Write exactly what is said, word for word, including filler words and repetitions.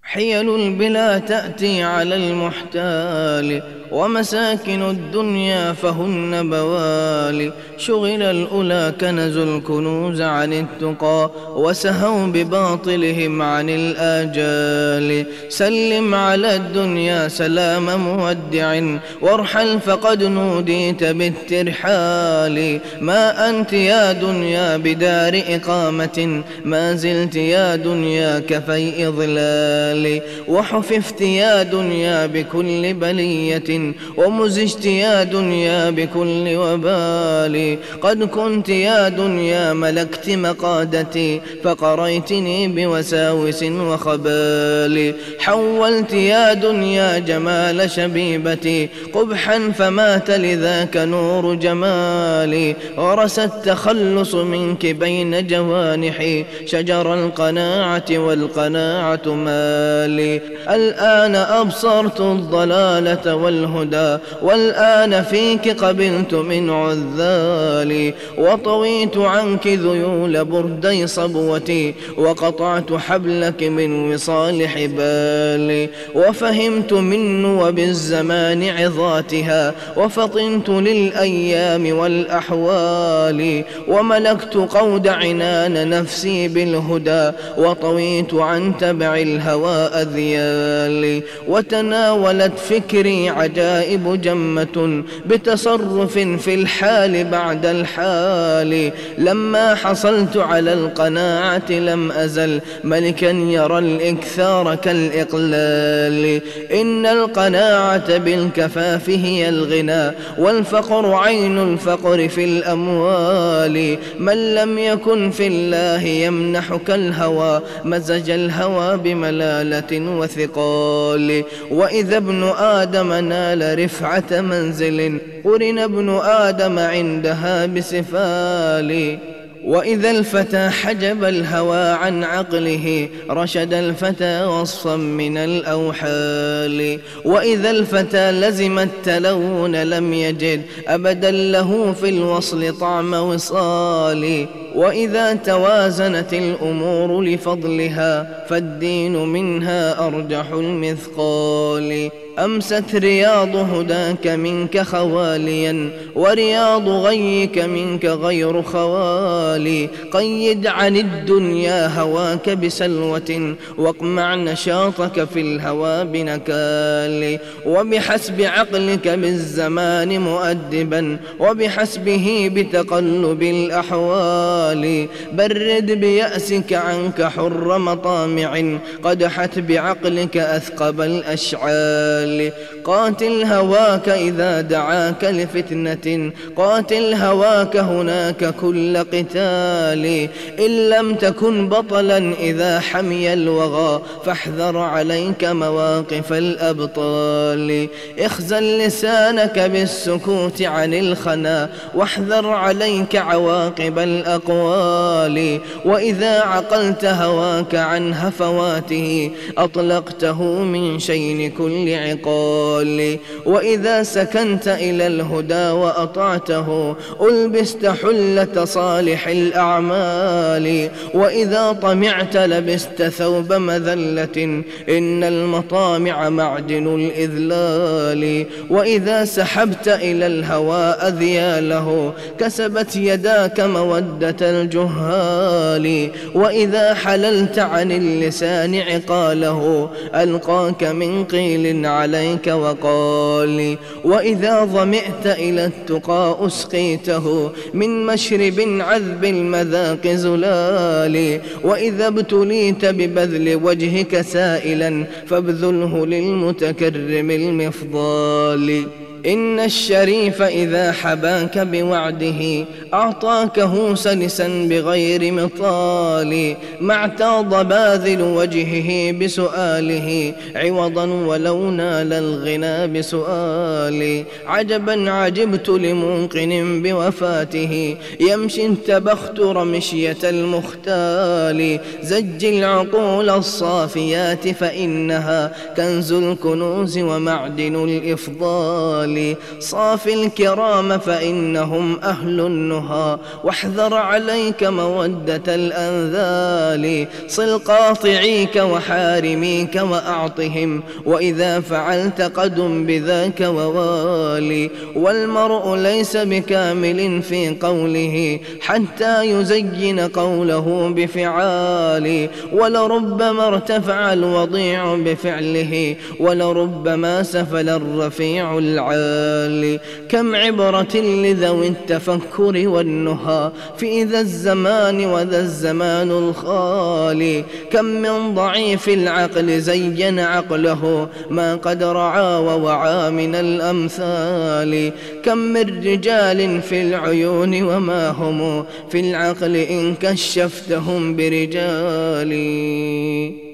حيل البلا تأتي على المحتال، ومساكن الدنيا فهن بوالي. شغل الأولى كنزوا الكنوز عن التقى، وسهوا بباطلهم عن الآجال. سلم على الدنيا سلام مودع، وارحل فقد نوديت بالترحال. ما أنت يا دنيا بدار إقامة، ما زلت يا دنيا كفيء ظلال. وحففت يا دنيا بكل بلية، ومزجت يا دنيا بكل وبال. قد كنت يا دنيا ملكت مقادتي، فقريتني بوساوس وخبال. حولت يا دنيا جمال شبيبتي قبحا، فمات لذاك نور جمالي. ورث التخلص منك بين جوانحي شجر القناعة، والقناعة مالي. الآن أبصرت الضلالة والهدى، والآن فيك قبلت من عذالي. وطويت عنك ذيول بردي صبوتي، وقطعت حبلك من وصال حبالي. وفهمت من وبالزمان عظاتها، وفطنت للأيام والأحوال. وملكت قود عنان نفسي بالهدى، وطويت عن تبع الهوى أذيالي. وتناولت فكري عجائب جمة، بتصرف في الحال بعد الحال. لما حصلت على القناعة لم أزل ملكا يرى الإكثار كالإقلال. إن القناعة بالكفاف هي الغنى، والفقر عين الفقر في الأموال. من لم يكن في الله يمنحك الهوى، مزج الهوى بملالة وثقال. وإذا ابن آدم نال رفعة منزل، قرن ابن آدم عندها بسفال. وإذا الفتى حجب الهوى عن عقله، رشد الفتى وصفا من الأوحال. وإذا الفتى لزم التلون لم يجد أبدا له في الوصل طعم وصال. وإذا توازنت الأمور لفضلها، فالدين منها أرجح المثقال. أمست رياض هداك منك خواليا، ورياض غيك منك غير خوالي. قيد عن الدنيا هواك بسلوة، واقمع نشاطك في الهوى بنكال. وبحسب عقلك بالزمان مؤدبا، وبحسبه بتقلب الأحوال. برد بيأسك عنك حر مطامع، قدحت بعقلك أثقب الأشعال. قاتل هواك إذا دعاك لفتنة، قاتل هواك هناك كل قتال. إن لم تكن بطلا إذا حمي الوغى، فاحذر عليك مواقف الأبطال. اخزل لسانك بالسكوت عن الخنا، واحذر عليك عواقب الأقوال. وإذا عقلت هواك عن هفواته، أطلقته من شين كل عقال. وإذا سكنت إلى الهدى وأطعته، ألبست حلة صالح الأعمال. وإذا طمعت لبست ثوب مذلة، إن المطامع معدن الإذلال. وإذا سحبت إلى الهوى أذياله، كسبت يداك مودة الجهال. وإذا حللت عن اللسان عقاله، ألقاك من قيل عليك وقال. وإذا ظمئت إلى التقى أسقيته، من مشرب عذب المذاق زلال. وإذا ابتليت ببذل وجهك سائلا، فابذله للمتكرم المفضال. إن الشريف إذا حباك بوعده، أعطاكه سلسا بغير مطال. ما اعتاض باذل وجهه بسؤاله، عوضا ولو نال الغنى بسؤال. عجبا عجبت لموقن بوفاته، يمشي التبختر مشية المختال. زج العقول الصافيات، فإنها كنز الكنوز ومعدن الإفضال. الخالي. صاف الكرام فإنهم أهل النهى، واحذر عليك مودة الأنذال. صل قاطعيك وحارميك وأعطهم، وإذا فعلت قدم بذاك ووالي. والمرء ليس بكامل في قوله حتى يزين قوله بفعال. ولربما ارتفع الوضيع بفعله، ولربما سفل الرفيع العالي. كم عبرة لذوي التفكر والنهى في ذا الزمان وذا الزمان الخالي. كم من ضعيف العقل زين عقله ما قد رعى ووعى من الأمثال. كم من رجال في العيون وما هم في العقل إن كشفتهم برجال.